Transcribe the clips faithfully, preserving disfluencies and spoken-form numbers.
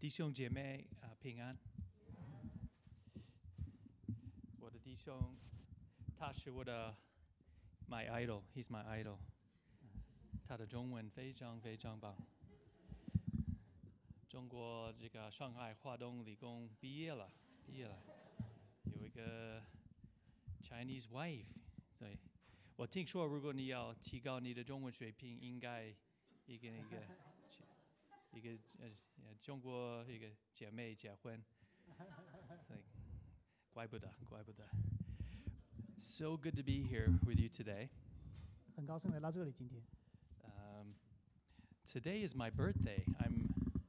弟兄姐妹啊、呃，平安！我的弟兄，他是我的 my idol, he's my idol。他的中文非常非常棒。中国这个上海华东理工毕业了，毕业了，有一个 Chinese wife， 所以我听说，如果你要提高你的中文水平，应该一个一个。一个呃中国一个姐妹结婚，所以怪不得怪不得。So good to be here with you today. 很高兴来到这里今天。 Um, today is my birthday. I'm.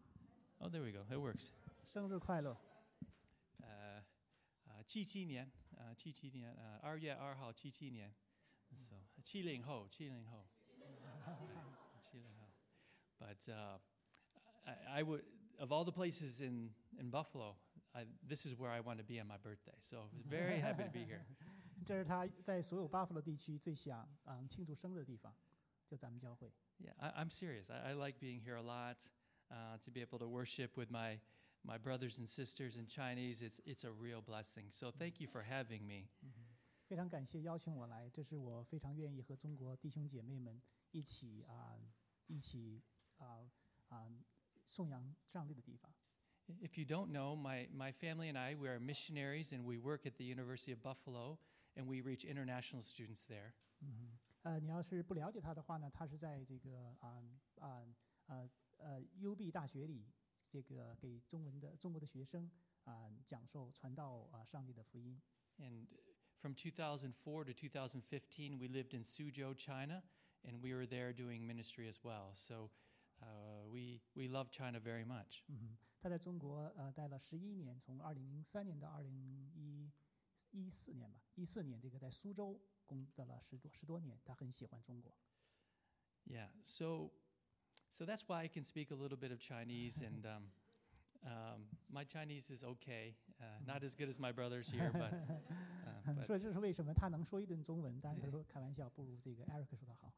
Oh, there we go. It works. 生日快乐！ 呃呃，七七年，呃七七年，呃二月二号七七年。So 七零后，七零后，七零后。But uh. I, I would, of all the places in, in Buffalo, I, this is where I want to be on my birthday. So I'm very happy to be here. 这是他在所有巴弗罗地区最想嗯庆祝生日的地方，就咱们教会。 Yeah, I, I'm serious. I, I like being here a lot. Uh, to be able to worship with my my brothers and sisters in Chinese, it's it's a real blessing. So thank you for having me. 非常感谢邀请我来，这是我非常愿意和中国弟兄姐妹们一起啊、呃、一起啊啊。呃颂扬上帝的地方。 If you don't know, my, my family and I, we are missionaries and we work at the University of Buffalo and we reach international students there. 嗯，呃，你要是不了解他的话呢，他是在这个啊啊呃呃 U B 大学里，这个给中文的中国的学生啊、呃、讲授传道啊、呃、上帝的福音。 And from two thousand four to two thousand fifteen, we lived in Suzhou, China, and we were there doing ministry as well. So. Uh, we we love China very much. 嗯，他在中国呃待了十一年，从二零零三年到二零一一四年吧，一四年这个在苏州工作了十多十多年，他很喜欢中国。 Yeah, so so that's why I can speak a little bit of Chinese, and um, um, my Chinese is okay, uh, not as good as my brothers here, but. Uh, but 所以这是为什么他能说一顿中文？当然他说开玩笑，不如这个 Eric 说的好。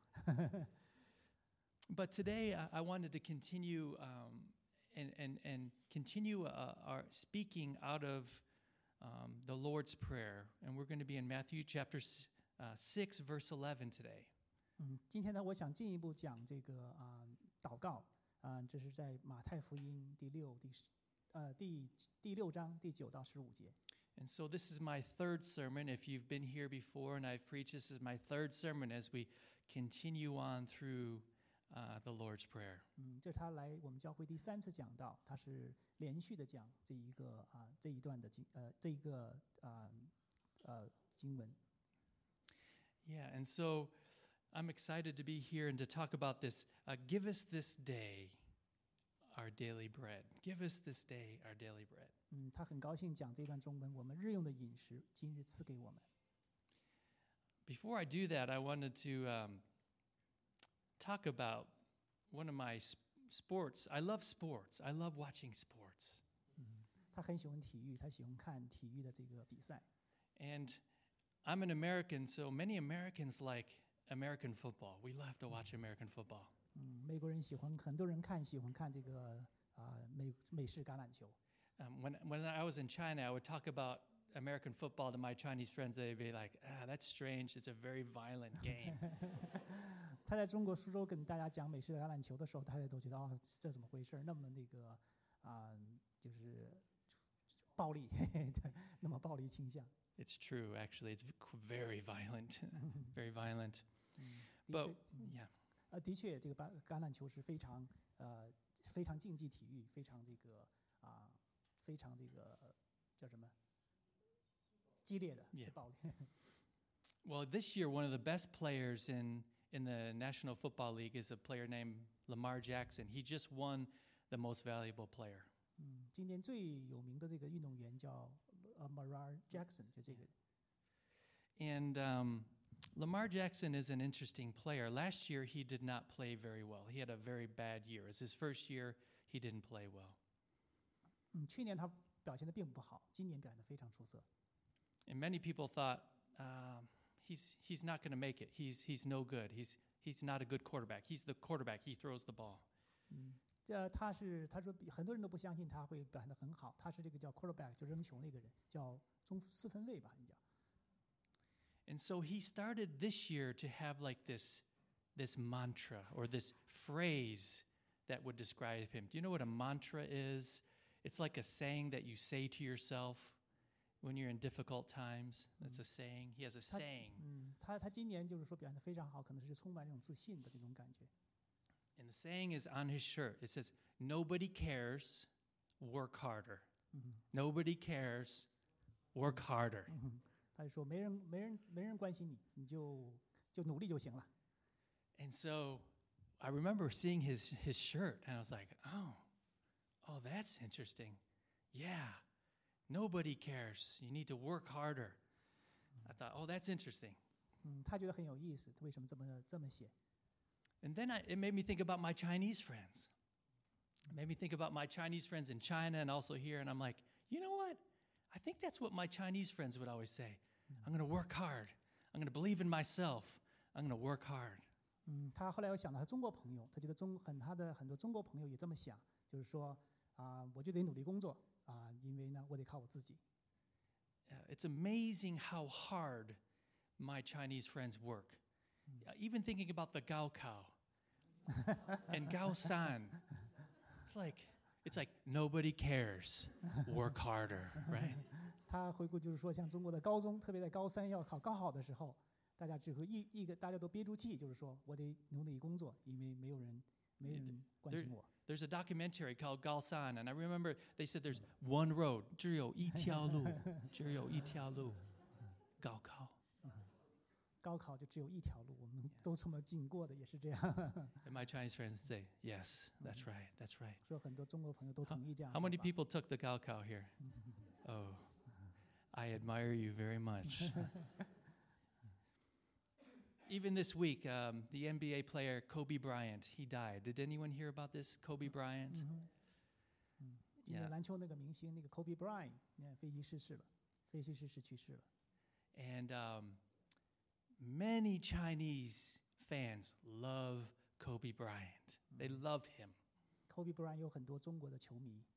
But today I, I wanted to continue um, and, and, and continue uh, our speaking out of um, the Lord's Prayer. And we're going to be in Matthew chapter uh, six, verse eleven today. 嗯，今天呢，我想进一步讲这个啊、呃、祷告啊、呃，这是在马太福音第六第十呃第第六章第九到十五节。 And so this is my third sermon. If you've been here before and I've preached, this is my third sermon as we continue on through Uh, the Lord's Prayer. 嗯，这是他来我们教会第三次讲道，他是连续的讲这一个啊这一段的经呃这一个啊呃经文。 Yeah, and so I'm excited to be here and to talk about this. Uh, give us this day our daily bread. Give us this day our daily bread. 嗯，他很高兴讲这段中文，我们日用的饮食，今日赐给我们。 Before I do that, I wanted to. Um, talk about one of my sports. I love sports. I love watching sports. 嗯，他很喜欢体育，他喜欢看体育的这个比赛。 And I'm an American, so many Americans like American football. We love to watch American football. 嗯，美国人喜欢，很多人看喜欢看这个啊、呃、美美式橄榄球。 Um, when when I was in China, I would talk about American football to my Chinese friends. They'd be like, "Ah, that's strange. It's a very violent game." 他在中国苏州跟大家讲美式橄榄球的时候，大家都觉得哦，这怎么回事？那么那个啊、呃，就是暴力，那么暴力倾向。 It's true, actually. It's very violent, very violent. 嗯， But yeah. 呃，的确，这个橄橄榄球是非常呃非常竞技体育，非常这个啊、呃，非常这个叫什么激烈的 Yeah. 暴力。 Well, this year, one of the best players in, in the National Football League is a player named Lamar Jackson. He just won the most valuable player. 嗯，今年最有名的这个运动员叫呃 Lamar Jackson， 就这个。 And um, Lamar Jackson is an interesting player. Last year, he did not play very well. He had a very bad year. It's his first year, he didn't play well. 嗯，去年他表现得并不好，今年表现得非常出色。 And many people thought, uh, he's he's not going to make it. He's he's no good. He's he's not a good quarterback. He's the quarterback. He throws the ball. 嗯， 呃，他是他说很多人都不相信他会表现得很好，他是这个叫 quarterback， 就扔球那个人，叫中四分卫吧，你叫。 And so he started this year to have like this, this mantra or this phrase that would describe him. Do you know what a mantra is? It's like a saying that you say to yourself when you're in difficult times. That's a saying. He has a 他 saying. 嗯，他他今年就是说表现得非常好，可能是充满这种自信的这种感觉。 And the saying is on his shirt. It says, "Nobody cares, work harder." 嗯 Nobody cares, work harder. 嗯，他就说没人没人没人关心你，你就就努力就行了。 And so I remember seeing his, his shirt, and I was like, oh, oh, that's interesting. Yeah, nobody cares. You need to work harder. I thought, oh, that's interesting. 嗯，他觉得很有意思，为什么这么这么写？ And then I, it made me think about my Chinese friends. It made me think about my Chinese friends in China and also here, and I'm like, you know what? I think that's what my Chinese friends would always say. I'm going to work hard. I'm going to believe in myself. I'm going to work hard. 嗯，他后来又想到他中国朋友，他觉得中很他的很多中国朋友也这么想，就是说啊、我就得努力工作啊、因为呢，我得靠我自己。 Uh, it's amazing how hard my Chinese friends work. Uh, even thinking about the Gaokao and Gaosan, it's like it's like nobody cares. Work harder, right? 他回顾就是说，像中国的高中，特别在高三要考高考的时候，大家只会一一个大家都憋住气，就是说我得努力工作，因为没有人没人关心我。 There's a documentary called Gaosan, and I remember they said there's one road, 只有一条路，只有一条路，高考。 高考就只有一条路，我们都这么经过的，也是这样。 And my Chinese friends say, yes, that's right, that's right. 说很多中国朋友都同意这样 How 说 many 法 people took the Gaokao here? Oh, I admire you very much. Even this week, um, the N B A player Kobe Bryant, he died. Did anyone hear about this, Kobe Bryant? 今年 Yeah. 篮球那个明星那个 Kobe Bryant，那飞机失事了，飞机失事去世了。 And um, many Chinese fans love Kobe Bryant. They love him. Kobe Bryant 有很多中国的球迷。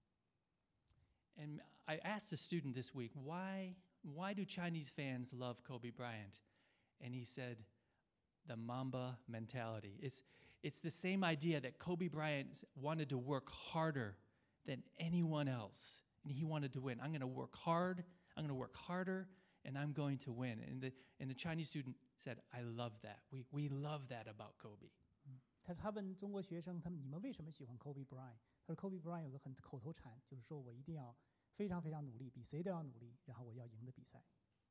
And I asked a student this week, why, why do Chinese fans love Kobe Bryant? And he said, the Mamba mentality. It's, it's the same idea that Kobe Bryant wanted to work harder than anyone else. And he wanted to win. I'm going to work hard, I'm going to work harder, and I'm going to win. And the, and the Chinese student said, I love that. We, we love that about Kobe. 他他问中国学生，他们你们为什么喜欢 Kobe Bryant？ 他说 Kobe Bryant 有个很口头禅，就是说我一定要非常非常努力，比谁都要努力，然后我要赢得比赛。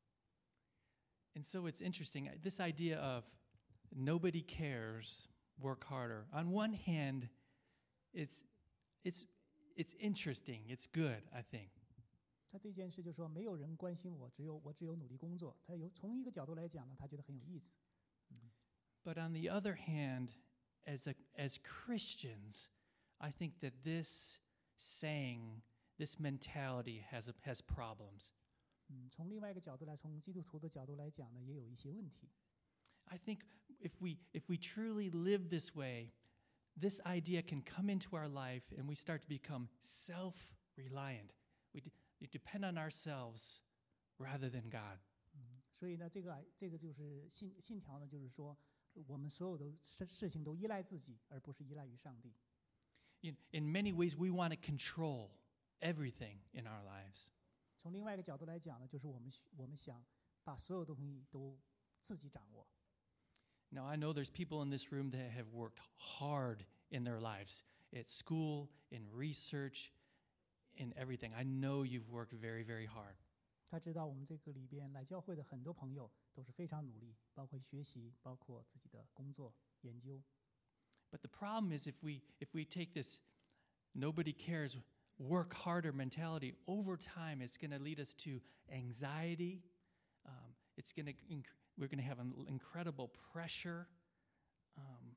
And so it's interesting, uh, this idea of nobody cares, work harder. On one hand, it's, it's, it's interesting, it's good, I think. 他这件事就是说没有人关心我，只有我只有努力工作。他有从一个角度来讲呢，他觉得很有意思。 But on the other hand, as, a, as Christians, I think that this saying, this mentality has, a, has problems. 嗯，从另外一个角度来，从基督徒的角度来讲呢，也有一些问题。 I think if we, if we truly live this way, this idea can come into our life and we start to become self-reliant. We, de- we depend on ourselves rather than God. 嗯，所以呢，这个这个就是信信条呢，就是说我们所有的事事情都依赖自己，而不是依赖于上帝。 In, in many ways, we want to control everything in our lives. 从另外一个角度来讲呢，就是我们需我们想把所有东西都自己掌握。 Now, I know there's people in this room that have worked hard in their lives, at school, in research, in everything. I know you've worked very, very hard. 他知道我们这个里边来教会的很多朋友都是非常努力，包括学习，包括自己的工作研究。 But the problem is if we, if we take this nobody cares, work harder mentality, over time it's going to lead us to anxiety. Um, it's going to inc- we're going to have an incredible pressure, um,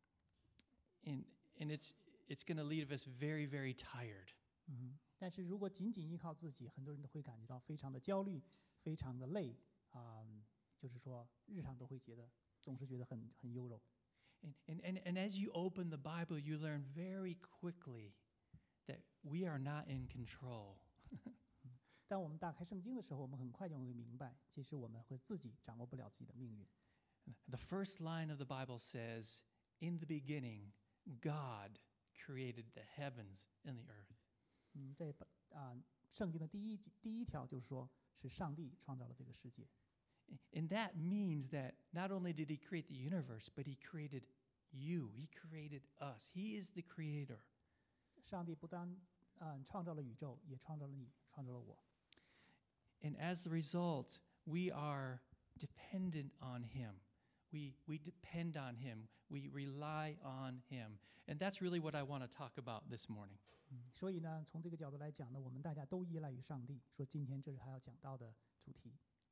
and and it's it's going to leave us very, very tired. 嗯，但是如果仅仅依靠自己，很多人都会感觉到非常的焦虑，非常的累啊、就是说日常都会觉得总是觉得很很优柔。 And, and, and, and as you open the Bible, you learn very quickly that we are not in control. 当我们打开圣经的时候，我们很快就会明白，其实我们会自己掌握不了自己的命运。 The first line of the Bible says, "In the beginning, God created the heavens and the earth." 嗯，这啊、呃，圣经的第一第一条就是说，是上帝创造了这个世界。 And that means that not only did He create the universe, but He created you. He created us. He is the creator. 上帝不单嗯、呃、创造了宇宙，也创造了你，创造了我。 And as the result, we are dependent on Him. We, we depend on Him. We rely on Him. And that's really what I want to talk about this morning. 嗯，所以呢，从这个角度来讲呢，我们大家都依赖于上帝。说今天这是他要讲到的主题。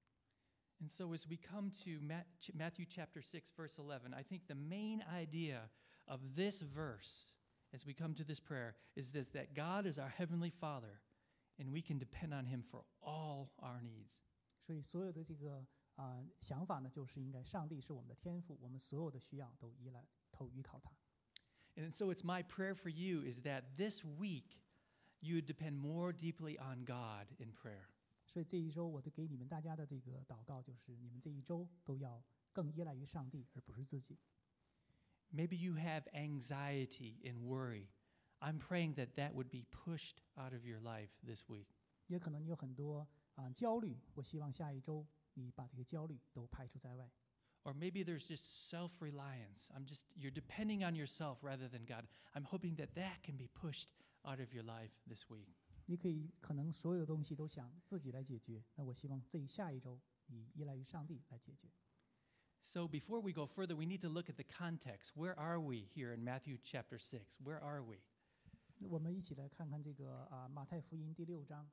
And so as we come to Matthew chapter six, verse eleven, I think the main idea of this verse, as we come to this prayer, is this, that God is our heavenly Father, and we can depend on Him for all our needs. 所以所有的这个啊、呃、想法呢，就是应该上帝是我们的天父，我们所有的需要都依赖、都依靠他。 And so it's my prayer for you is that this week you would depend more deeply on God in prayer. 所以这一周，我就给你们大家的这个祷告，就是你们这一周都要更依赖于上帝，而不是自己。 Maybe you have anxiety and worry. I'm praying that that would be pushed out of your life this week. 也可能你有很多啊、呃、焦虑，我希望下一周你把这个焦虑都排除在外。 Or maybe there's just self-reliance. I'm just, you're depending on yourself rather than God. I'm hoping that that can be pushed out of your life this week. 你可以可能所有东西都想自己来解决，那我希望这下一周你依赖于上帝来解决。 So before we go further, we need to look at the context. Where are we here in Matthew chapter six? Where are we? 我们一起来看看这个啊马太福音第六章。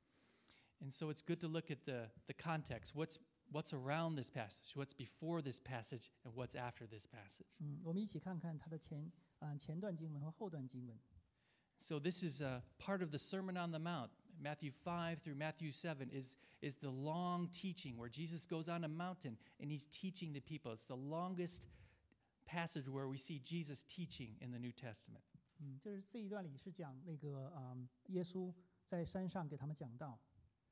And so it's good to look at the, the context. What's what's around this passage? What's before this passage? And what's after this passage? 嗯，我们一起看看它的前啊、呃、前段经文和后段经文。 So this is a part of the Sermon on the Mount. Matthew five through Matthew seven is, is the long teaching where Jesus goes on a mountain and he's teaching the people. It's the longest passage where we see Jesus teaching in the New Testament. 嗯，就是这一段里是讲那个啊、呃、耶稣在山上给他们讲道。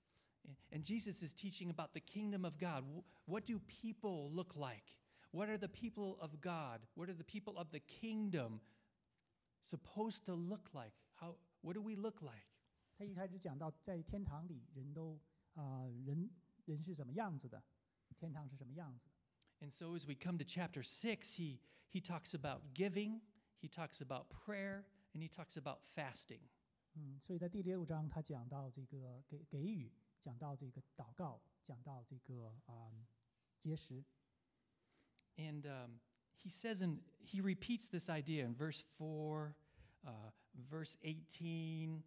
And Jesus is teaching about the kingdom of God. What do people look like? What are the people of God? What are the people of the kingdom supposed to look like? How, what do we look like? 他一开始讲到，在天堂里人都啊、呃、人人是怎么样子的，天堂是什么样子。 And so as we come to chapter six, he, he talks about giving, he talks about prayer, and he talks about fasting. 嗯，所以在第六章他讲到这个给给予，讲到这个祷告，讲到这个啊、呃、节食。 And um, he says, and he repeats this idea in verse four, uh, verse eighteen,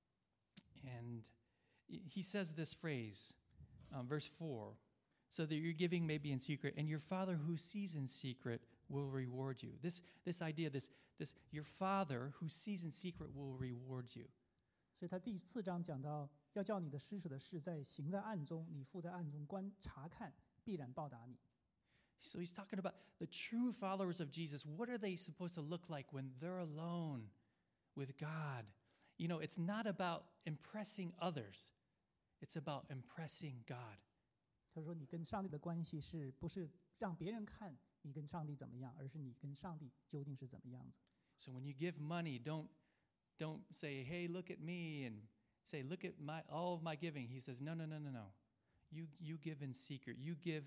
and he says this phrase, um, verse four, so that your giving may be in secret, and your Father who sees in secret will reward you. This this idea, this this your Father who sees in secret will reward you. 所以他第四章讲到，要叫你的施舍的事在行在暗中，你父在暗中观察看，必然报答你。 So he's talking about the true followers of Jesus. What are they supposed to look like when they're alone with God? You know, it's not about impressing others. It's about impressing God. 他说：“你跟上帝的关系是不是让别人看你跟上帝怎么样，而是你跟上帝究竟是怎么样子。” So when you give money, don't don't say, "Hey, look at me," and say, "Look at my all of my giving." He says, "No, no, no, no, no. You you give in secret. You give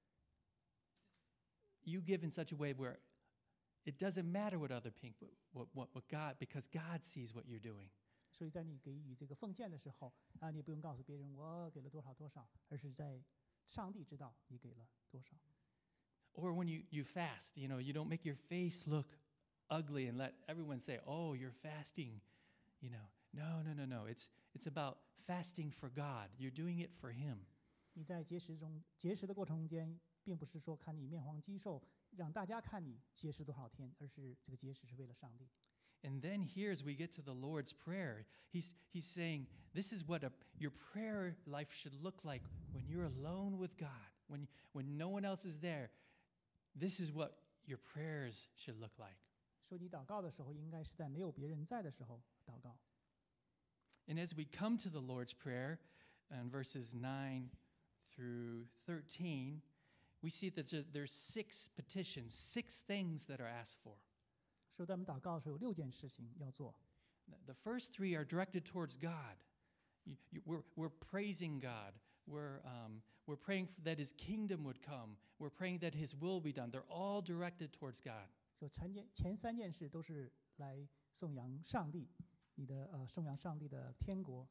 you give in such a way where it doesn't matter what other people, what what what God, because God sees what you're doing." 所以在你给予这个奉献的时候啊，你不用告诉别人我给了多少多少，而是在上帝知道你给了多少。 Or when you, you fast, you know, you don't make your face look ugly and let everyone say, "Oh, you're fasting." You know, no, no, no, no. It's it's about fasting for God. You're doing it for Him. 你在节食中节食的过程中间，并不是说看你面黄肌瘦，让大家看你节食多少天，而是这个节食是为了上帝。 And then here, as we get to the Lord's Prayer, he's, he's saying, this is what a, your prayer life should look like when you're alone with God, when, when no one else is there. This is what your prayers should look like. 说你祷告的时候，应该是在没有别人在的时候祷告。 And as we come to the Lord's Prayer, in verses nine through thirteen, we see that there- there's six petitions, six things that are asked for. 说在我们祷告的时候，有六件事情要做。 The first three are directed towards God. You- you- we're, we're praising God. We're, um, we're praying f- that His kingdom would come. We're praying that His will be done. They're all directed towards God. 说前件前三件事都是来颂扬上帝，你的呃颂扬上帝的天国。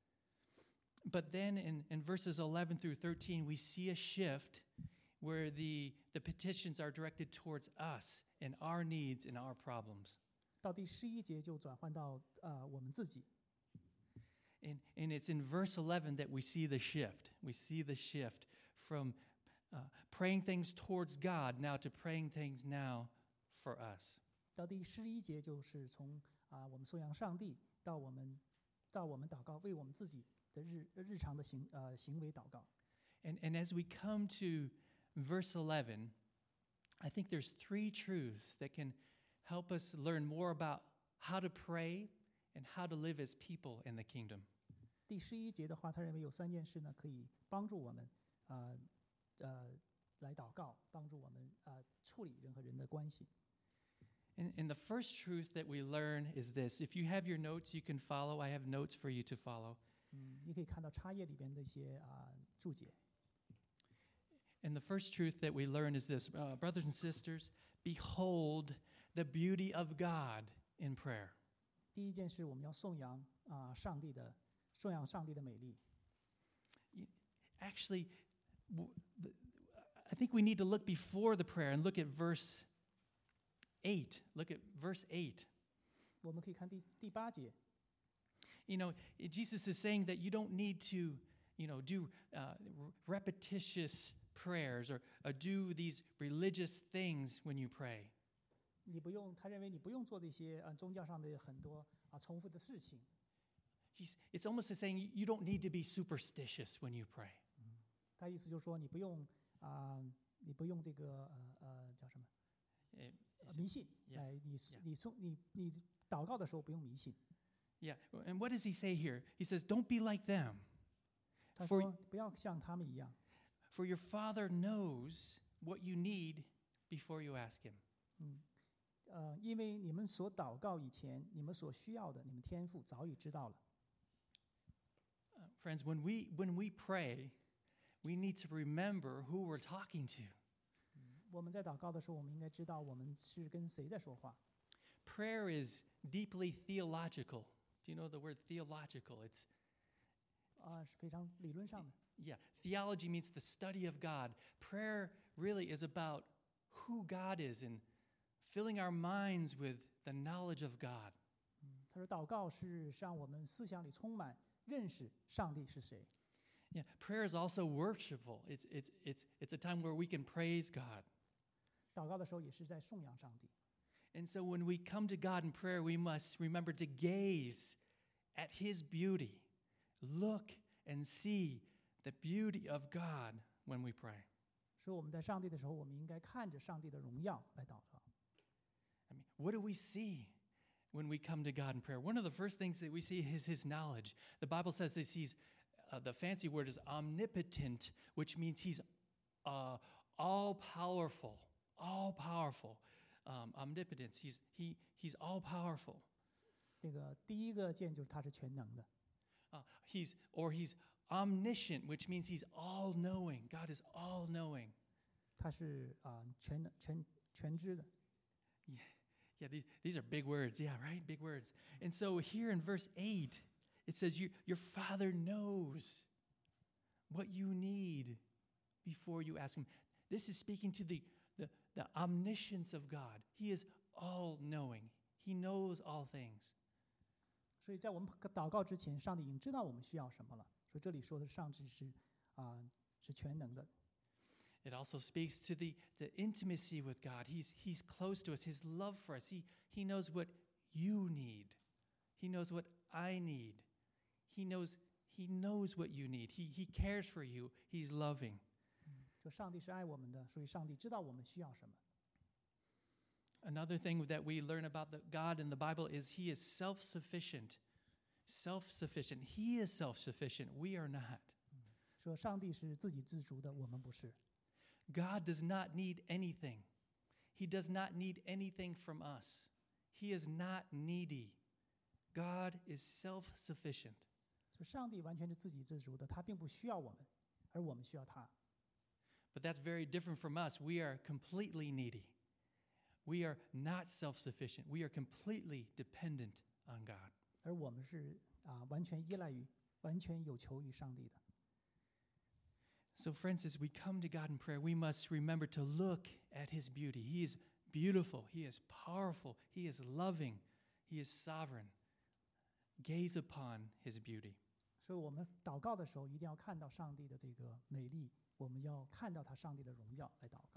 But then in, in verses eleven through thirteen, we see a shift where the, the petitions are directed towards us and our needs and our problems. 到第十一节就转换到呃我们自己。 And, and it's in verse eleven that we see the shift. We see the shift from uh, praying things towards God now to praying things now for us. 到第十一节就是从啊、我们颂扬上帝到我们到我们祷告，为我们自己的日日常的行呃行为祷告。 And, and as we come to verse eleven, I think there's three truths that can help us learn more about how to pray and how to live as people in the kingdom. 第十一节的话，他认为有三件事呢，可以帮助我们呃呃来祷告，帮助我们呃处理人和人的关系。 And, and the first truth that we learn is this. If you have your notes, you can follow. I have notes for you to follow. 嗯，你可以看到插页里边的一些啊、注解。 And the first truth that we learn is this, uh, brothers and sisters, behold the beauty of God in prayer. 第一件事，我们要颂扬啊、上帝的颂扬上帝的美丽。 Actually, w- the- I think we need to look before the prayer and look at verse eight. Look at verse eight. 我们可以看第第八节， You know, i- Jesus is saying that you don't need to, you know, do uh, r- repetitious prayers or, or do these religious things when you pray. 你不用，他认为你不用做这些呃宗教上的很多啊重复的事情。 He's, it's almost as saying you don't need to be superstitious when you pray. 他意思就是说，你不用啊、你不用这个呃呃叫什么 Eh, 呃迷信， Yeah, 哎，你 yeah. 你诵你你祷告的时候不用迷信。 Yeah, and what does he say here? He says, don't be like them. 他 For- 说不要像他们一样， For your Father knows what you need before you ask Him. 嗯，呃，因为你们所祷告以前，你们所需要的，你们天父早已知道了。 Uh, friends, when we, when we pray, we need to remember who we're talking to. 我们在祷告的时候，我们应该知道我们是跟谁在说话。 Prayer is deeply theological. Do you know the word theological? It's, 啊，是非常理论上的。 yeah, theology means the study of God. Prayer really is about who God is and filling our minds with the knowledge of God. 他说，祷告是让我们思想里充满认识上帝是谁。 Yeah, prayer is also worshipful. It's, it's, it's, it's a time where we can praise God. 祷告的时候也是在颂扬上帝。 And so when we come to God in prayer, we must remember to gaze at His beauty. Look and see the beauty of God when we pray. 所以我们在上帝的时候，我们应该看着上帝的荣耀来祷告。 I mean, what do we see when we come to God in prayer? One of the first things that we see is His knowledge. The Bible says this, He's, uh, the fancy word is omnipotent, which means He's uh, all-powerful, all-powerful. Um, omnipotence, he's, he, he's all-powerful. 这个第一个见就是他是全能的， Uh, he's, or he's omniscient, which means He's all-knowing. God is all-knowing. 他是啊、全能全全知的。 Yeah, these, these are big words. Yeah, right? Big words. And so here in verse eight, it says, you, Your Father knows what you need before you ask Him. This is speaking to the, the, the omniscience of God. He is all-knowing. He knows all things. 所以在我们祷告之前，上帝已经知道我们需要什么了。所以这里说的上帝是啊、是全能的。 It also speaks to the, the intimacy with God. He's, he's close to us, His love for us. He, he knows what you need. He knows what I need. He knows, he knows what you need. He, he cares for you. He's loving. 说上帝是爱我们的，所以上帝知道我们需要什么。 Another thing that we learn about the God in the Bible is he is self-sufficient. Self-sufficient. He is self-sufficient. We are not. 说上帝是自给自足的，我们不是。 God does not need anything. He does not need anything from us. He is not needy. God is self-sufficient. 说上帝完全是自给自足的，他并不需要我们，而我们需要他。 But that's very different from us. We are completely needy. We are not self-sufficient. We are completely dependent on God. 而我们是啊，完全依赖于、完全有求于上帝的。 So, friends, as we come to God in prayer, we must remember to look at his beauty. He is beautiful. He is powerful. He is loving. He is sovereign. Gaze upon his beauty. 所以我们祷告的时候，一定要看到上帝的这个美丽，我们要看到他上帝的荣耀来祷告。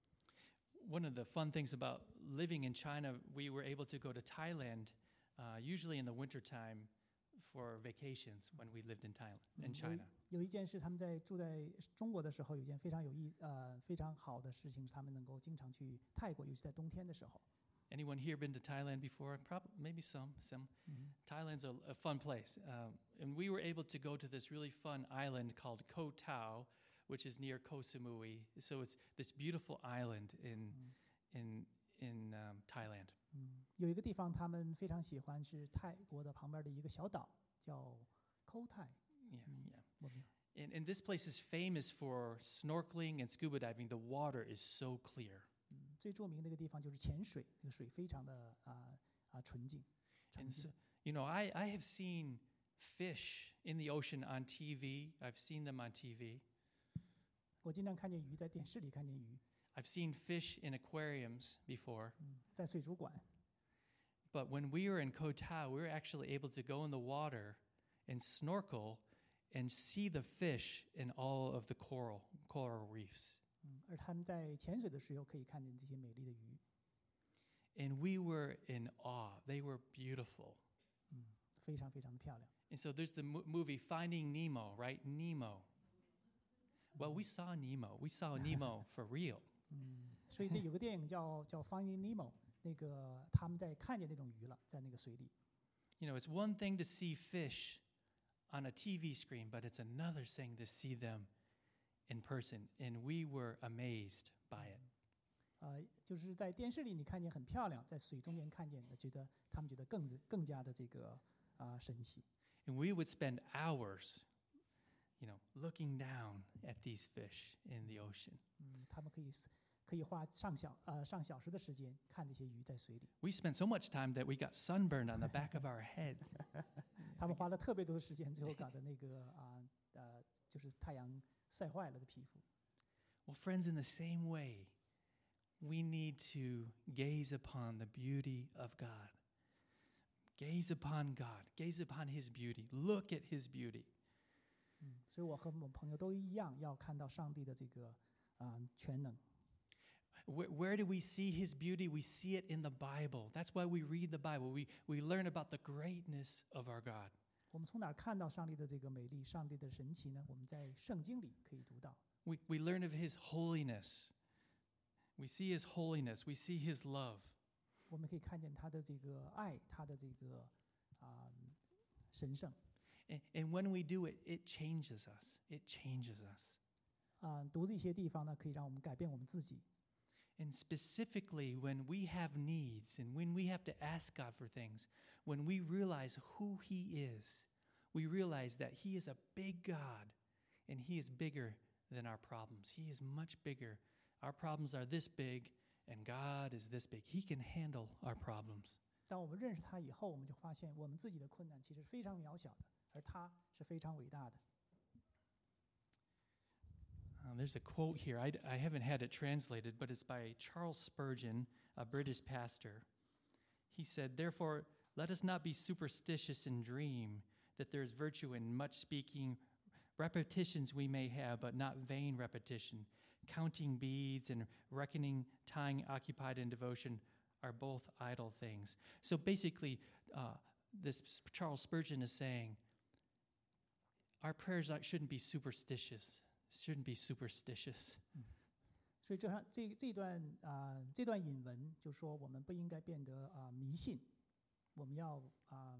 One of the fun things about living in China, we were able to go to Thailand, uh, usually in the wintertime, for vacations when we lived in Thailand, in China. 有一件事，他们在住在中国的时候，有一件非常有意呃非常好的事情，他们能够经常去泰国，尤其在冬天的时候。 Anyone here been to Thailand before? Probably, maybe some. Some. Thailand's a, a fun place, um, and we were able to go to this really fun island called Koh Tao, which is near Koh Samui. So it's this beautiful island in in in um, Thailand. 嗯，有一个地方他们非常喜欢，是泰国的旁边的一个小岛，叫抠泰。 Yeah, yeah. 我们 And, and this place is famous for snorkeling and scuba diving. The water is so clear. 嗯最著名的一个地方就是潜水，那个水非常的啊啊纯净。 And so, you know, I, I have seen fish in the ocean on T V. I've seen them on T V. 我经常看见鱼，在电视里看见鱼， I've seen fish in aquariums before. 嗯，在水族馆。 But when we were in Koh Tao, we were actually able to go in the water and snorkel and see the fish in all of the coral coral reefs. 嗯，而他们在潜水的时候可以看见这些美丽的鱼， And we were in awe. They were beautiful. 嗯，非常非常的漂亮。 And so there's the mo- movie Finding Nemo, right? Nemo. Well, we saw Nemo. We saw Nemo for real. 嗯，所以这有个电影叫叫《Finding Nemo》，那个他们在看见那种鱼了，在那个水里。 You know, it's one thing to see fish on a T V screen, but it's another thing to see them in person. And we were amazed by it. 呃，就是在电视里你看见很漂亮，在水中间看见的，觉得他们觉得更更加的这个啊、神奇。 And we would spend hours, you know, looking down at these fish in the ocean. 嗯，他们可以可以花上小呃上小时的时间看这些鱼在水里。 We spent so much time that we got sunburned on the back of our head. 他们花了特别多的时间，最后搞的那个啊呃就是太阳晒坏了的皮肤。 Well, friends, in the same way, we need to gaze upon the beauty of God. Gaze upon God. Gaze upon his beauty. Look at his beauty. 嗯，所以我和我们朋友都一样，要看到上帝的这个啊、全能。 Where, where do we see his beauty? We see it in the Bible. That's why we read the Bible. We, we learn about the greatness of our God. 我们从哪儿看到上帝的这个美丽、上帝的神奇呢？我们在圣经里可以读到。 We, we learn of his holiness. We see his holiness. We see his love. 我们可以看见他的这个爱，他的这个啊、神圣 And, and when we do it, it changes us. It changes us. 啊、读这些地方呢，可以让我们改变我们自己。 And specifically, when we have needs and when we have to ask God for things, when we realize who he is, we realize that he is a big God and he is bigger than our problems. He is much bigger. Our problems are this big and God is this big. He can handle our problems. 当我们认识他以后，我们就发现我们自己的困难其实非常渺小的，而他是非常伟大的。 Uh, there's a quote here. I, I haven't had it translated, but it's by Charles Spurgeon, a British pastor. He said, "Therefore, let us not be superstitious and dream that there is virtue in much speaking. Repetitions we may have, but not vain repetition. Counting beads and reckoning time occupied in devotion are both idle things." So basically, uh, this Charles Spurgeon is saying, our prayers shouldn't be superstitious. Shouldn't be superstitious. 所以这上这这段啊、这段引文就说我们不应该变得啊、迷信，我们要啊、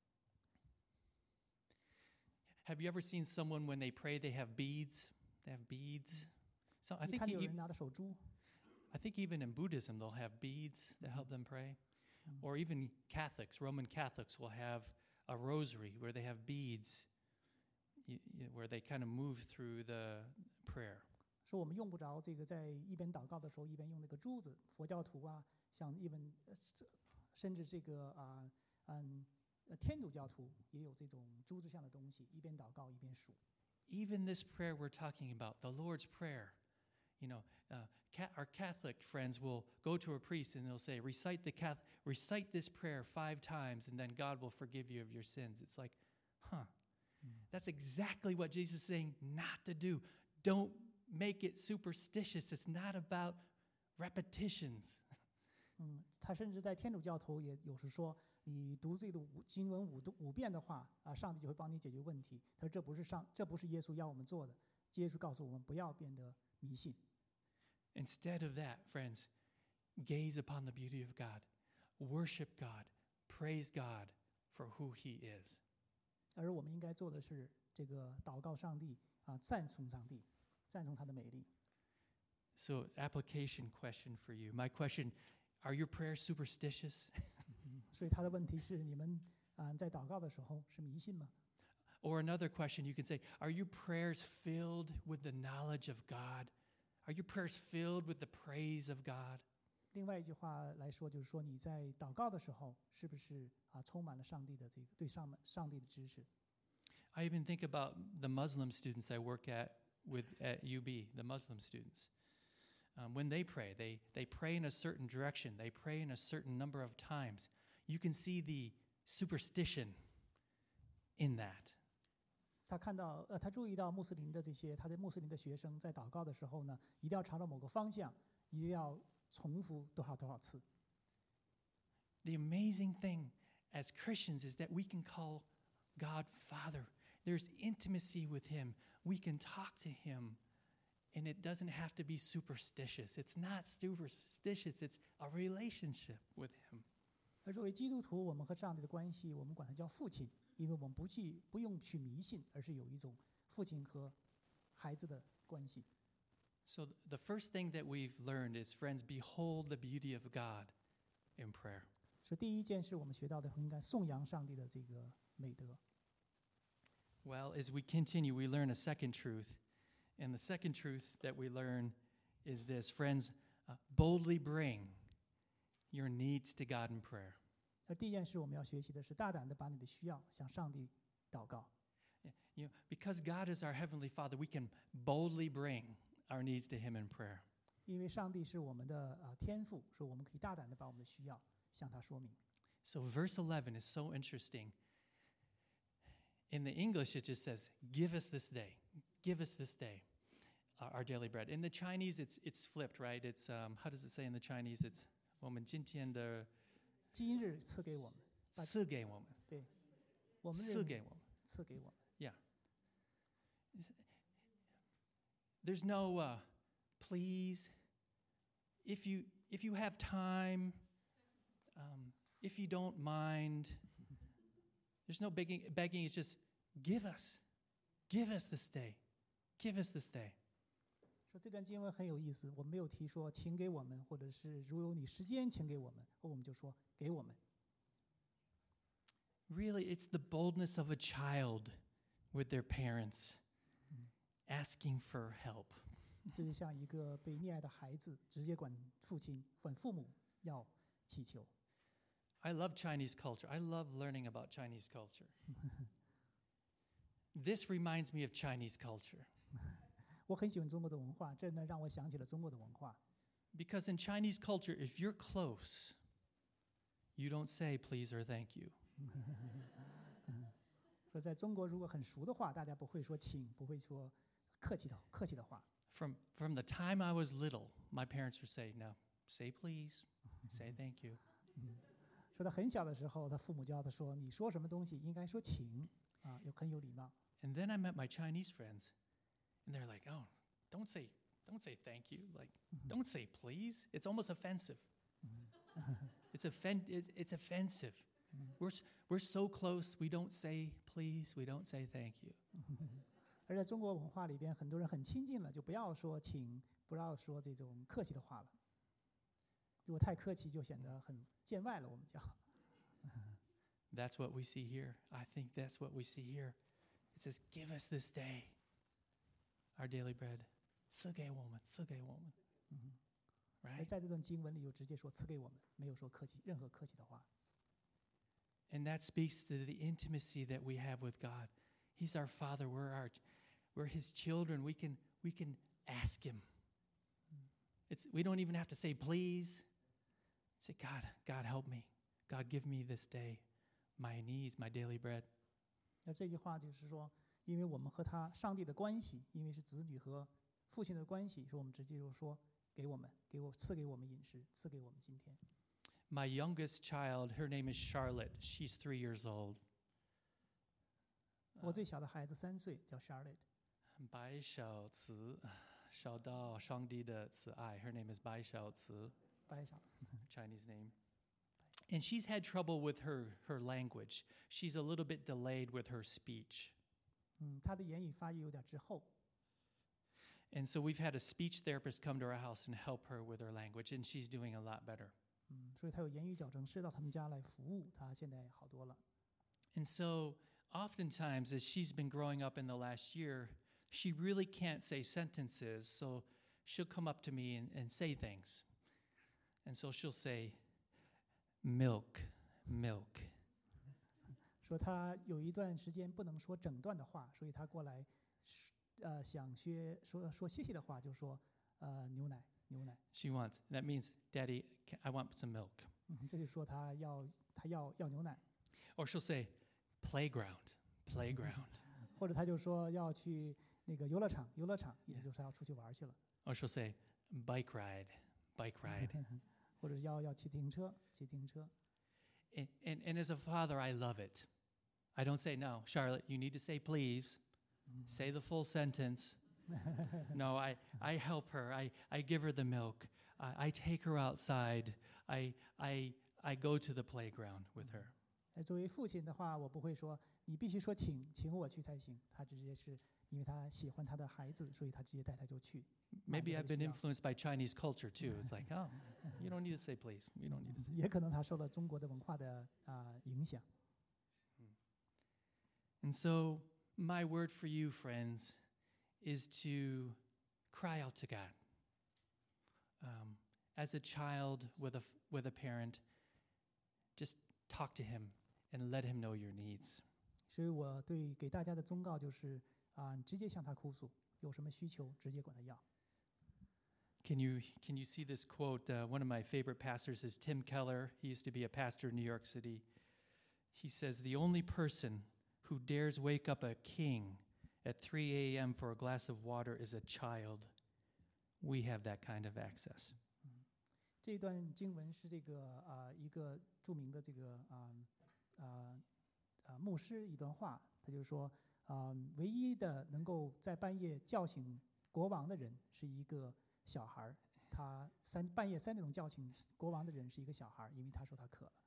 Have you ever seen someone when they pray they have beads? They have beads. So I 你 think 看见有 e- 人拿着手珠， I think even in Buddhism they'll have beads that help them pray. Or even Catholics, Roman Catholics will have a rosary where they have beads y- y- where they kind of move through the prayer. 说我们用不着这个在一边祷告的时候一边用那个珠子。佛教徒啊，像一本呃这甚至这个啊嗯呃天主教徒也有这种珠子像的东西，一边祷告一边数。 Even this prayer we're talking about, the Lord's Prayer, you know, uh, ca- our Catholic friends will go to a priest and they'll say, recite the Cath- recite this prayer five times, and then God will forgive you of your sins. It's like, huh, that's exactly what Jesus is saying not to do. Don't make it superstitious. It's not about repetitions. 嗯，他甚至在天主教徒也有时说，你读这个五经文五读五遍的话啊，上帝就会帮你解决问题。他说这不是上，这不是耶稣要我们做的。耶稣告诉我们不要变得迷信。 Instead of that, friends, gaze upon the beauty of God, worship God, praise God for who He is. 而我们应该做的是这个祷告上帝啊，赞颂上帝，赞颂他的美丽。 So, application question for you. My question, are your prayers superstitious? 所以他的问题是：你们啊在祷告的时候是迷信吗？ Or another question, you can say, are your prayers filled with the knowledge of God? Are your prayers filled with the praise of God? 另外一句话来说，就是说你在祷告的时候是不是啊充满了上帝的这个对上上帝的知识？ I even think about the Muslim students I work at with at U B, the Muslim students. Um, when they pray, they, they pray in a certain direction. They pray in a certain number of times. You can see the superstition in that. 他看到呃，他注意到穆斯林的这些他的穆斯林的学生在祷告的时候呢，一定要朝着某个方向，一定要重复多少多少次。 The amazing thing as Christians is that we can call God Father. There's intimacy with Him. We can talk to Him, and it doesn't have to be superstitious. It's not superstitious, it's a relationship with Him. 而作为基督徒，我们和上帝的关系，我们管他叫父亲，因为我们不去不用去迷信，而是有一种父亲和孩子的关系。 So, th- the first thing that we've learned is, friends, behold the beauty of God in prayer. 所以第一件事我们学到的，应该颂扬上帝的这个美德。 Well, as we continue, we learn a second truth. And the second truth that we learn is this, friends, uh, boldly bring your needs to God in prayer. 而第一件事我们要学习的是，大胆的把你的需要向上帝祷告。 You know, because God is our Heavenly Father, we can boldly bring our needs to Him in prayer. 因为上帝是我们的啊天父，所以我们可以大胆的把我们的需要向他说明。 So, verse eleven is so interesting. In the English, it just says, give us this day, give us this day uh, our daily bread. In the Chinese, it's it's flipped, right? It's, um, how does it say in the Chinese? It's, 我们今天的今日赐给我们， 赐给我们， 对，我们赐认给我们。 赐给我们。 Yeah. There's no uh, please. If you if you have time, um, if you don't mind. There's no begging. Begging. It's just give us, give us this day, give us this day. 说这段经文很有意思，我们没有提说请给我们，或者是如有你时间请给我们，或我们就说给我们。 Really, it's the boldness of a child with their parents asking for help. 这就像一个被溺爱的孩子，直接管父亲、管父母要祈求。 I love Chinese culture. I love learning about Chinese culture. This reminds me of Chinese culture. 我很喜欢中国的文化，这呢让我想起了中国的文化。 Because in Chinese culture, if you're close, you don't say please or thank you. 所以在中国，如果很熟的话，大家不会说请，不会说客气的客气的话。 From, from the time I was little, my parents would say, no, say please, say thank you. 说他很小的时候，他父母教他说：“你说什么东西应该说请啊，有很有礼貌。” And then I met my Chinese friends, and they're like, oh, don't say don't say thank you. Like, don't say please. It's almost offensive. It's offend. It's, it's offensive. We're s- we're so close. We don't say please. We don't say thank you. 而在中国文化里边，很多人很亲近了，就不要说请，不要说这种客气的话了。如果太客气，就显得很见外了。我们叫。 That's what we see here. I think that's what we see here. It says, "Give us this day our daily bread." 赐给我们，赐给我们。 而 Right? 在这段经文里，又直接说赐给我们，没有说客气任何客气的话。 And that speaks to the intimacy that we have with God. He's our Father. We're our, we're His children. We can we can ask Him. It's we don't even have to say please. Say, God, God help me. God give me this day my needs, my daily bread. 那这句话就是说，因为我们和他上帝的关系，因为是子女和父亲的关系，说我们直接就说给我们，给我赐给我们饮食，赐给我们今天。 My youngest child, her name is Charlotte. She's three years old. 我最小的孩子三岁，叫 Charlotte。 白小慈，小到上帝的慈爱. Her name is 白小慈. 白小， Chinese name. And she's had trouble with her, her language. She's a little bit delayed with her speech. 嗯，他的言语发育有点滞后， And so we've had a speech therapist come to our house and help her with her language, and she's doing a lot better. 嗯，所以他有言语矫正师到他们家来服务，他现在好多了。 And so oftentimes, as she's been growing up in the last year, she really can't say sentences, so she'll come up to me and, and say things. And so she'll say, milk, milk. 说他有一段时间不能说整段的话，所以他过来，呃，想学说说谢谢的话，就说呃牛奶牛奶。 She wants, that means, Daddy, ca- I want some milk. 嗯，这就说他要他要要牛奶， Or she'll say, playground, playground. 或者他就说要去那个游乐场游乐场，意思就是他要出去玩去了， Or she'll say, bike ride, bike ride. 或者是要要骑自行车骑自行车。 and, and, and as a father, I love it. I don't say, no, Charlotte, you need to say please. Say the full sentence. No, I, I help her. I, I give her the milk. I, I take her outside. I, I, I go to the playground with her. 呃作为父亲的话，我不会说你必须说请请我去才行，他直接是因为他喜欢他的孩子，所以他直接带他就去。 Maybe I've been 需要。 influenced by Chinese culture too. It's like, oh, you don't need to say please. You don't need to say. 也可能他受了中国的文化的啊、影响。 And so, my word for you, friends, is to cry out to God. Um, as a child with a, f- with a parent, just talk to Him and let Him know your needs. 所以我对给大家的忠告就是啊、直接向他哭诉，有什么需求直接管他要。 Can you, can you see this quote? Uh, one of my favorite pastors is Tim Keller. He used to be a pastor in New York City. He says, the only person who dares wake up a king at three a.m. for a glass of water is a child. We have that kind of access. 这段经文是这个啊、一个著名的这个啊啊啊牧师一段话，他就说啊、唯一的能够在半夜叫醒国王的人是一个小孩儿，他三半夜三点钟叫醒国王的人是一个小孩儿，因为他说他渴了。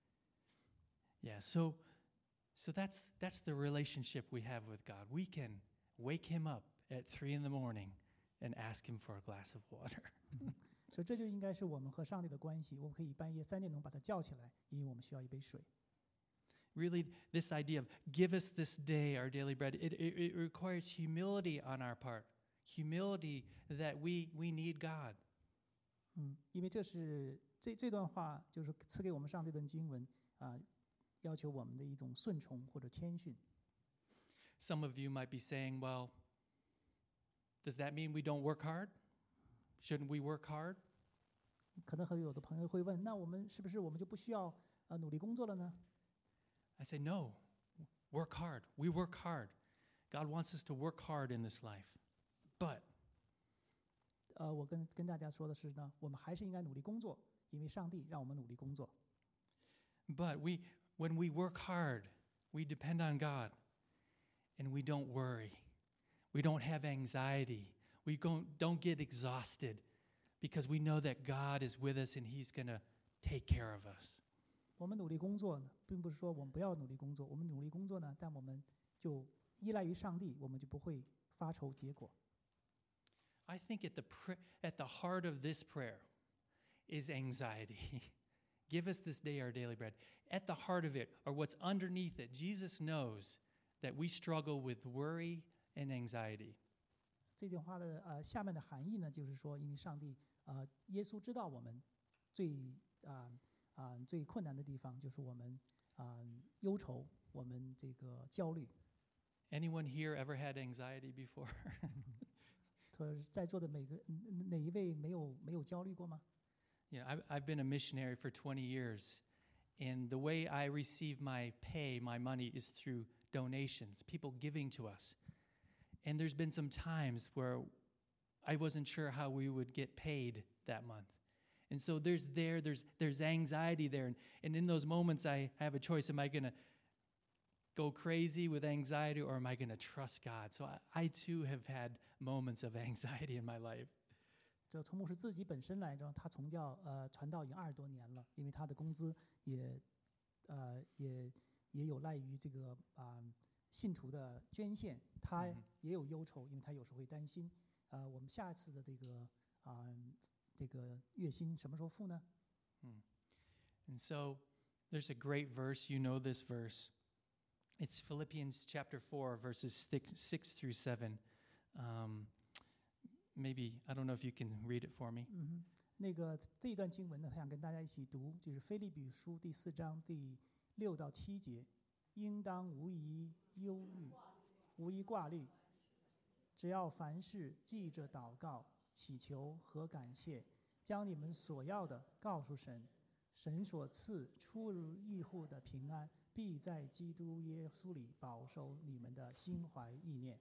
Yeah, so so that's that's the relationship we have with God. We can wake him up at three in the morning and ask him for a glass of water. 所以这就应该是我们和上帝的关系。我们可以半夜三点钟把他叫起来，因为我们需要一杯水。 Really, this idea of give us this day our daily bread, it, it, it requires humility on our part. Humility that we we need God. 嗯，因为这是这这段话就是赐给我们上这段经文啊、要求我们的一种顺从或者谦逊。 Some of you might be saying, well, does that mean we don't work hard? Shouldn't we work hard? 可能很有的朋友会问，那我们是不是我们就不需要呃努力工作了呢？ I say, no, work hard. We work hard. God wants us to work hard in this life. But 呃，我跟跟大家说的是呢，我们还是应该努力工作，因为上帝让我们努力工作。 But we, when we work hard, we depend on God, and we don't worry. We don't have anxiety. We don't, don't get exhausted because we know that God is with us and He's going to take care of us. 我们努力工作呢，并不是说我们不要努力工作，我们努力工作呢，但我们就依赖于上帝，我们就不会发愁结果。 I think at the pr- at the heart of this prayer is anxiety. Give us this day our daily bread. At the heart of it, or what's underneath it, Jesus knows that we struggle with worry and anxiety. 这句话的呃下面的含义呢，就是说，因为上帝呃耶稣知道我们最啊啊、最困难的地方，就是我们啊、忧愁，我们这个焦虑。 Anyone here ever had anxiety before? 说在座的每个嗯哪一位没有没有焦虑过吗？ Yeah, I've, I've been a missionary for twenty years, and the way I receive my pay, my money, is through donations, people giving to us. And there's been some times where I wasn't sure how we would get paid that month. And so there's there, there's there's anxiety there. And, and in those moments, I have a choice. Am I going to go crazy with anxiety, or am I going to trust God? So I, I too have had moments of anxiety in my life. 这从牧师自己本身来说，他从教呃传道已经二十多年了，因为他的工资也呃也也有赖于这个啊、信徒的捐献，他嗯哼也有忧愁，因为他有时候会担心，呃，我们下次的这个啊、这个月薪什么时候付呢？ And so there's a great verse. You know this verse. It's Philippians chapter four, verses six, six through seven. Um, maybe, I don't know if you can read it for me. 嗯哼，那个这一段经文呢，他想跟大家一起读，就是腓立比书第四章第六到七节，应当无疑忧虑，无疑挂虑，只要凡事记着祷告、祈求和感谢，将你们所要的告诉神，神所赐出入异户的平安，必在基督耶稣里保守你们的心怀意念。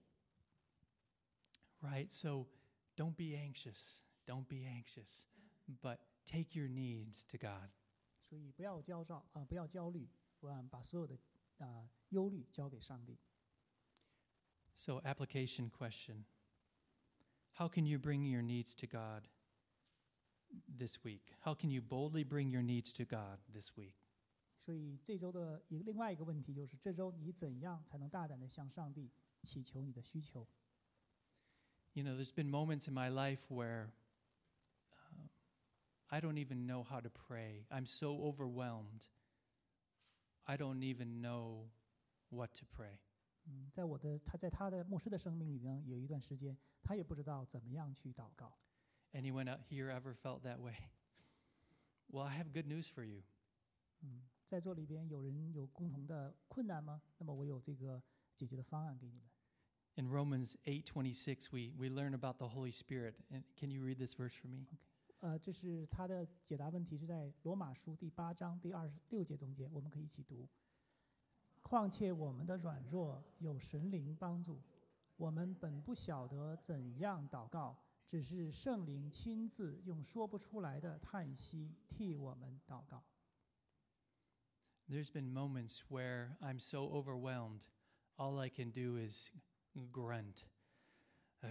Right? So don't be anxious. Don't be anxious. But take your needs to God. 所以不要焦躁啊、不要焦虑，啊，把所有的啊、忧虑交给上帝。 So, application question. How can you bring your needs to God this week? How can you boldly bring your needs to God this week? 所以这周的一个另外一个问题就是，这周你怎样才能大胆的向上帝祈求你的需求？ You know, there's been moments in my life where uh, I don't even know how to pray. I'm so overwhelmed. I don't even know what to pray. 嗯，在我的他在他的牧师的生命里呢，有一段时间，他也不知道怎么样去祷告。 Anyone out here ever felt that way? Well, I have good news for you. 嗯，在座里边有人有共同的困难吗？那么我有这个解决的方案给你们。 In Romans eight twenty-six, we, we learn about the Holy Spirit. And can you read this verse for me? 呃，这是他的解答问题，是在罗马书第八章第二十六节中间，我们可以一起读。况且我们的软弱有神灵帮助，我们本不晓得怎样祷告，只是圣灵亲自用说不出来的叹息替我们祷告。 There's been moments where I'm so overwhelmed, all I can do is grunt. Uh,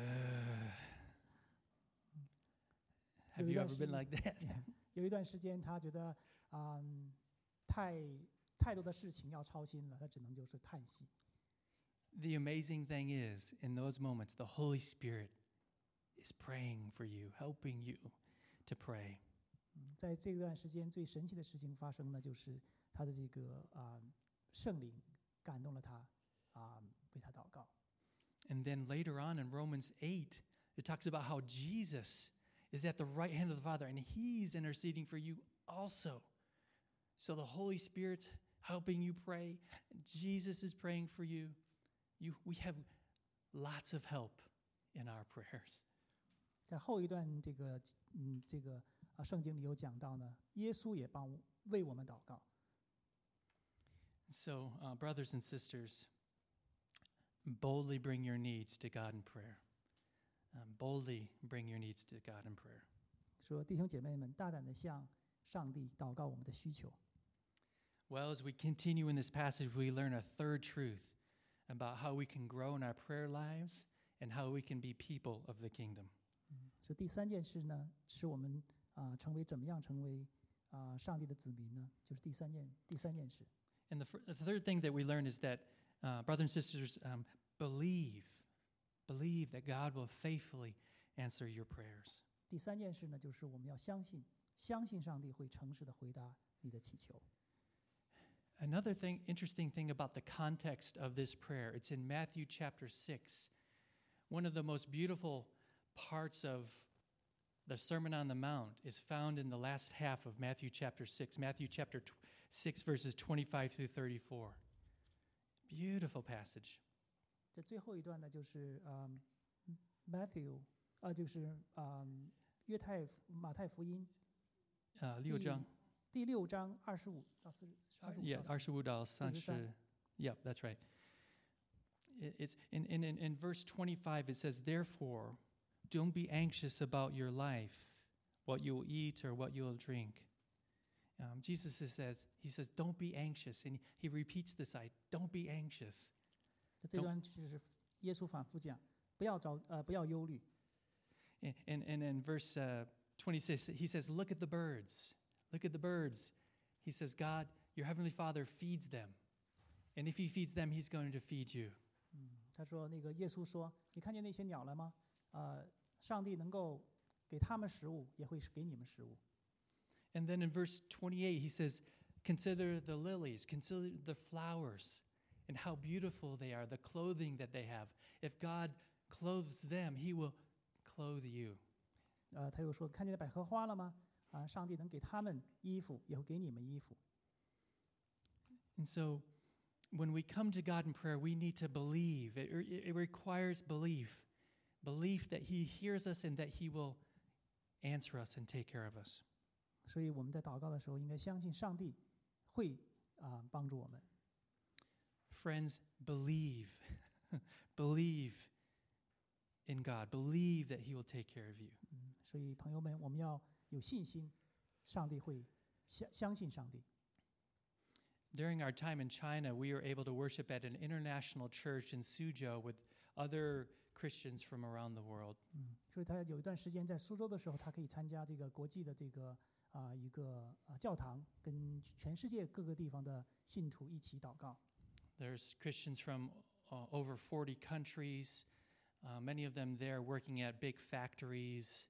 have you ever been like that? 有一段时间，他觉得啊、嗯太太多的事情要操心了，他只能就是叹息。 The amazing thing is, in those moments, the Holy Spirit is praying for you, helping you to pray. 嗯在这段时间，最神奇的事情发生呢，就是他的这个啊、圣灵感动了他啊、为他祷告。 And then later on in Romans eight, it talks about how Jesus is at the right hand of the Father, and He's interceding for you also. So the Holy Spirit's helping you pray. Jesus is praying for you. You, we have lots of help in our prayers. 在后一段这个嗯这个啊圣经里有讲到呢，耶稣也帮为我们祷告。 So, uh, brothers and sisters, boldly bring your needs to God in prayer. Um, boldly bring your needs to God in prayer. 说弟兄姐妹们，大胆的向上帝祷告我们的需求。 Well, as we continue in this passage, we learn a third truth about how we can grow in our prayer lives and how we can be people of the kingdom. 所以第三件事呢，是我们啊、成为怎么样成为啊、上帝的子民呢？就是第三件第三件事。 And the, fir- the third thing that we learn is that, uh, brothers and sisters, um, believe, believe that God will faithfully answer your prayers. 第三件事呢，就是我们要相信，相信上帝会诚实的回答你的祈求。 Another thing, interesting thing about the context of this prayer, it's in Matthew chapter six. One of the most beautiful parts of the Sermon on the Mount is found in the last half of Matthew chapter six, Matthew chapter tw- six, verses twenty-five through thirty-four. Beautiful passage. 这最后一段呢，就是嗯，Matthew 啊、就是嗯，约太马太福音 Uh, 六章第六章二十五到四十，二十五 Yeah, 到四十。 二十五到三四十三。 十. Yep, that's right. It- It's in, in, in, in verse twenty-five, it says, "Therefore, don't be anxious about your life, what you will eat or what you will drink." Um, Jesus says, he says, "Don't be anxious," and he repeats this I, "Don't be anxious." 这段就是耶稣反复讲，不要着呃，不要忧虑。 And, and, and in verse uh, twenty-six, he says, "Look at the birds. Look at the birds." He says, "God, your heavenly Father feeds them. And if he feeds them, he's going to feed you." 嗯，他说那个耶稣说：“你看见那些鸟了吗？呃，上帝能够给他们食物，也会给你们食物。” And then in verse twenty-eight, he says, "Consider the lilies, consider the flowers, and how beautiful they are, the clothing that they have. If God clothes them, he will clothe you." 呃，他又说：“看见百合花了吗？啊、上帝能给他们衣服，也会给你们衣服。” And so when we come to God in prayer, we need to believe. It, it requires belief. Belief that he hears us and that he will answer us and take care of us. 所以我们在祷告的时候，应该相信上帝会啊、帮助我们。 Friends, believe. Believe in God. Believe that he will take care of you. 嗯，所以朋友们，我们要有信心，上帝会相相信上帝。 During our time in China, we were able to worship at an international church in Suzhou with other Christians from around the world. 嗯，所以他有一段时间在苏州的时候，他可以参加这个国际的这个啊、一个啊、教堂，跟全世界各个地方的信徒一起祷告。 There's Christians from uh, over forty countries, uh, many of them there working at big factories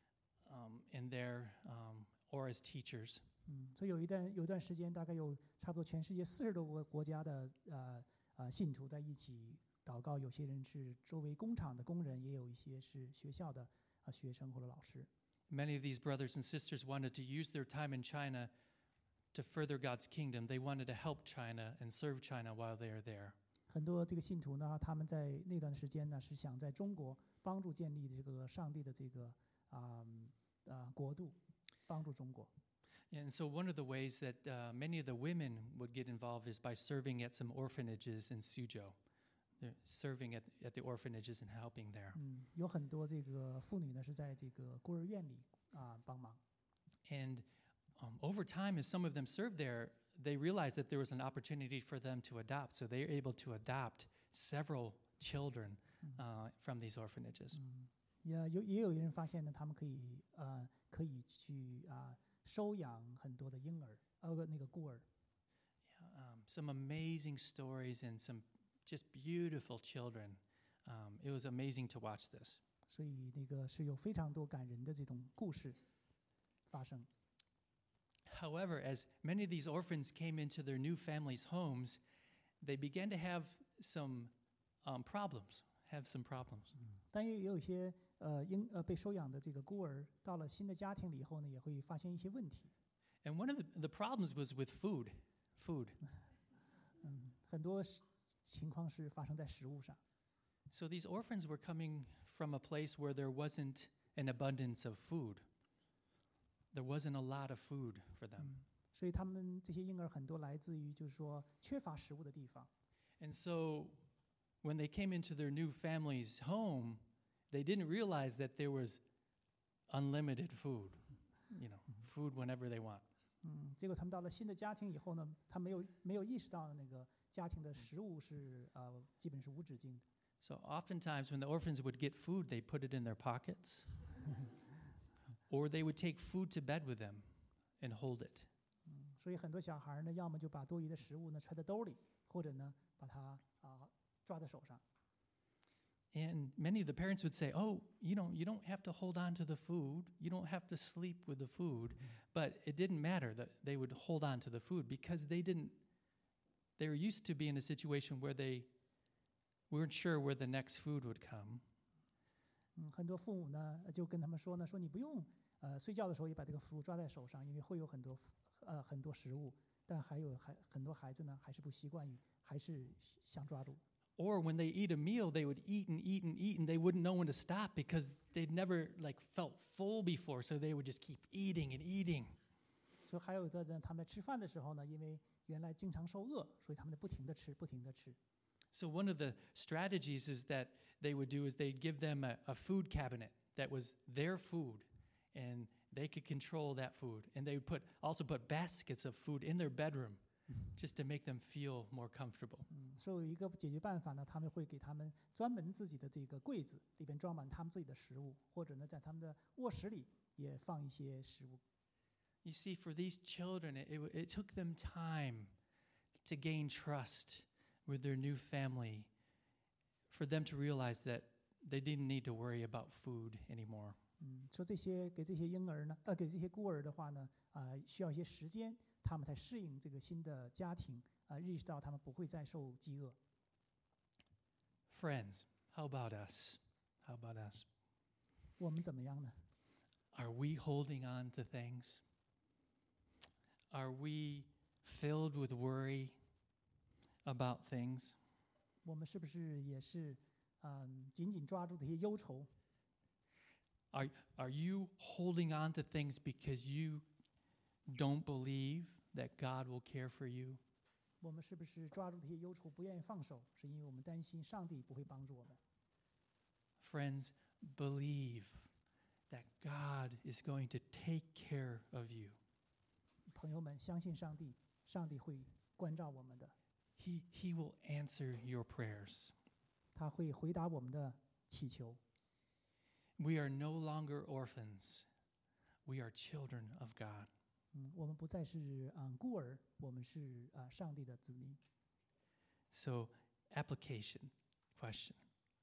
um, and there um, or as teachers. 嗯，所以有一段有一段时间，大概有差不多全世界四十多个国家的呃呃信徒在一起祷告。有些人是周围工厂的工人，也有一些是学校的啊、呃学生或者老师。 Many of these brothers and sisters wanted to use their time in China to further God's kingdom. They wanted to help China and serve China while they are there. 很多这个信徒呢，他们在那段时间呢，是想在中国帮助建立这个上帝的这个啊啊、呃国度，帮助中国。 And so one of the ways that uh, many of the women would get involved is by serving at some orphanages in Suzhou. They're serving at, at the orphanages and helping there. 嗯，有很多这个妇女呢是在这个孤儿院里啊、帮忙。 And um, over time, as some of them served there, they realized that there was an opportunity for them to adopt. So they were able to adopt several children uh, from these orphanages. 嗯，也有也有人发现呢，他们可以呃可以去啊、收养很多的婴儿，呃那个孤儿。 Um, some amazing stories and some just beautiful children. Um, it was amazing to watch this. 所以那个是有非常多感人的这种故事发生。 However, as many of these orphans came into their new families' homes, they began to have some um, problems, have some problems. 但也也有一些呃婴呃被收养的这个孤儿，到了新的家庭里以后呢，也会发现一些问题。 And one of the, the problems was with food, food. 嗯，很多是情况是发生在食物上。 So these orphans were coming from a place where there wasn't an abundance of food. There wasn't a lot of food for them. 嗯，所以他们这些婴儿很多来自于就是说缺乏食物的地方。 And so when they came into their new family's home, they didn't realize that there was unlimited food, you know, food whenever they want. 嗯，结果他们到了新的家庭以后呢，他没有没有意识到那个家庭的食物是呃基本是无止境的。 So oftentimes when the orphans would get food, they put it in their pockets, or they would take food to bed with them and hold it. 嗯，所以很多小孩呢，要么就把多余的食物呢揣在兜里，或者呢把它啊、抓在手上。 And many of the parents would say, "Oh, you know, you don't have to hold on to the food. You don't have to sleep with the food." But it didn't matter that they would hold on to the food because they didn't. They were used to be in a situation where they weren't sure where the next food would come. 嗯，很多父母呢就跟他们说呢，说你不用呃睡觉的时候也把这个食物抓在手上，因为会有很多呃很多食物，但还有还很多孩子呢还是不习惯于，还是想抓住。 Or when they eat a meal, they would eat and eat and eat, and they wouldn't know when to stop because they'd never like felt full before, so they would just keep eating and eating. 所以还有的人他们吃饭的时候呢，因为原来经常受饿，所以他们不停的吃，不停的吃。 So one of the strategies is that they would do is they'd give them a, a food cabinet that was their food, and they could control that food. And they would put also put baskets of food in their bedroom, just to make them feel more comfortable. 嗯，所以有一个解决办法呢，他们会给他们专门自己的这个柜子，里边装满他们自己的食物，或者呢在他们的卧室里也放一些食物。 You see, for these children, it, it, it took them time to gain trust with their new family, for them to realize that they didn't need to worry about food anymore. 嗯，说这些给这些婴儿呢，呃，给这些孤儿的话呢，啊、需要一些时间，他们才适应这个新的家庭，啊、意识到他们不会再受饥饿。 Friends, how about us? How about us? 我们怎么样呢？ Are we holding on to things? Are we filled with worry about things? 我们是不是也是，嗯，紧紧抓住这些忧愁？ Are, are you holding on to things because you don't believe that God will care for you? 我们是不是抓住这些忧愁不愿意放手，是因为我们担心上帝不会帮助我们？ Friends, believe that God is going to take care of you. 朋友们，相信上帝，上帝会关照我们的， He, he will answer your prayers. 他会回答我们的祈求。 We are no longer orphans. We are children of God. 嗯，我们不再是嗯孤儿，我们是啊、上帝的子民。 So, application question.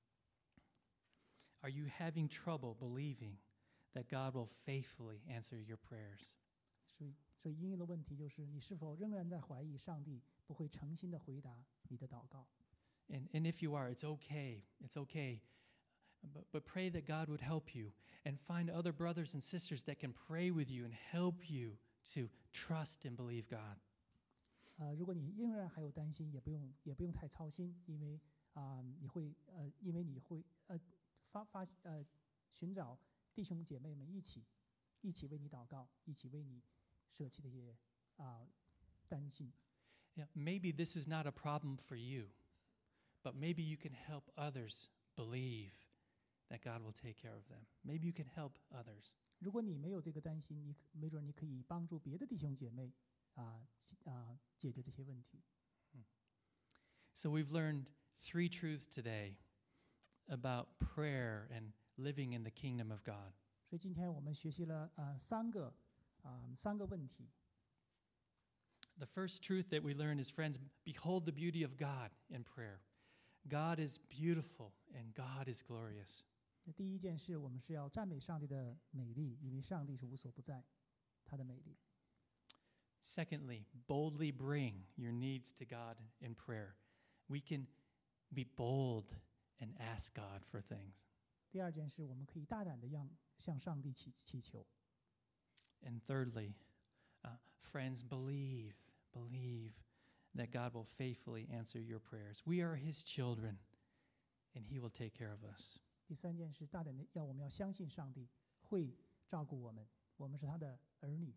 Are you having trouble believing that God will faithfully answer your prayers? 所以，所以应用的问题就是：你是否仍然在怀疑上帝不会诚心的回答你的祷告？ And, and if you are, it's okay. It's okay. But, but pray that God would help you and find other brothers and sisters that can pray with you and help you to trust and believe God. 呃，如果你仍然还有担心，也不用也不用太操心，因为啊、你会呃，因为你会呃发发呃寻找弟兄姐妹们一起一起为你祷告，一起为你舍弃这些啊、担心。 Yeah, maybe this is not a problem for you, but maybe you can help others believe that God will take care of them. Maybe you can help others. 如果你没有这个担心，你可没准你可以帮助别的弟兄姐妹啊啊、解决这些问题。 So we've learned three truths today about prayer and living in the kingdom of God. 所以今天我们学习了啊、三个啊、三个问题。 The first truth that we learn is, friends, behold the beauty of God in prayer. God is beautiful and God is glorious. 那第一件事，我们是要赞美上帝的美丽，因为上帝是无所不在，他的美丽。 Secondly, boldly bring your needs to God in prayer. We can be bold and ask God for things. 第二件事，我们可以大胆的让向上帝祈祈求。 And thirdly, uh, friends, believe, believe that God will faithfully answer your prayers. We are His children, and He will take care of us. 第三件事，大胆的要我们要相信上帝会照顾我们，我们是他的儿女。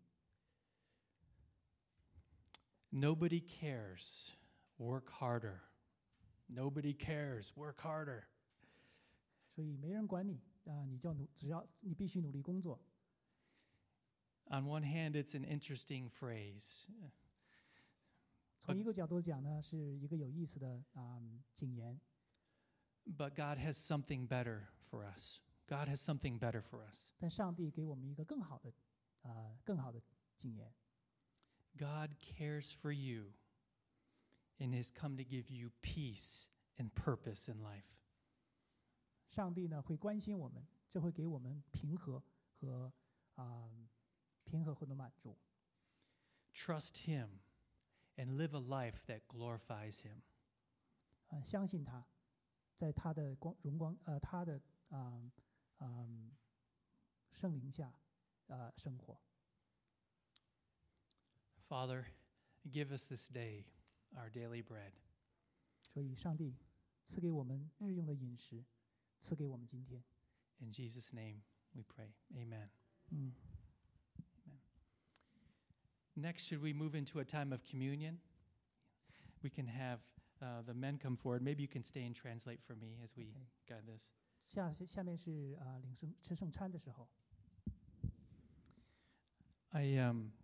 Nobody cares. Work harder. Nobody cares. Work harder. 所以没人管你啊、你就要努，只要你必须努力工作。 On one hand, it's an interesting phrase. 从一个角度讲呢，是一个有意思的啊、警言。 But God has something better for us. God has something better for us. 但上帝给我们一个更好的，呃，更好的经验。 God cares for you and has come to give you peace and purpose in life. 上帝呢会关心我们，这会给我们平和和啊、呃、平和或者满足。 Trust Him and live a life that glorifies Him. 呃，相信他，在他的光荣光呃他的啊嗯圣灵下呃生活。 Father, give us this day our daily bread. 所以，上帝赐给我们日用的饮食，赐给我们今天。 In Jesus' name we pray. Amen. 嗯。 Next, should we move into a time of communion? We can have uh, the men come forward. Maybe you can stay and translate for me as we Okay. guide this. 下下面是啊、呃领圣吃圣餐的时候。 I um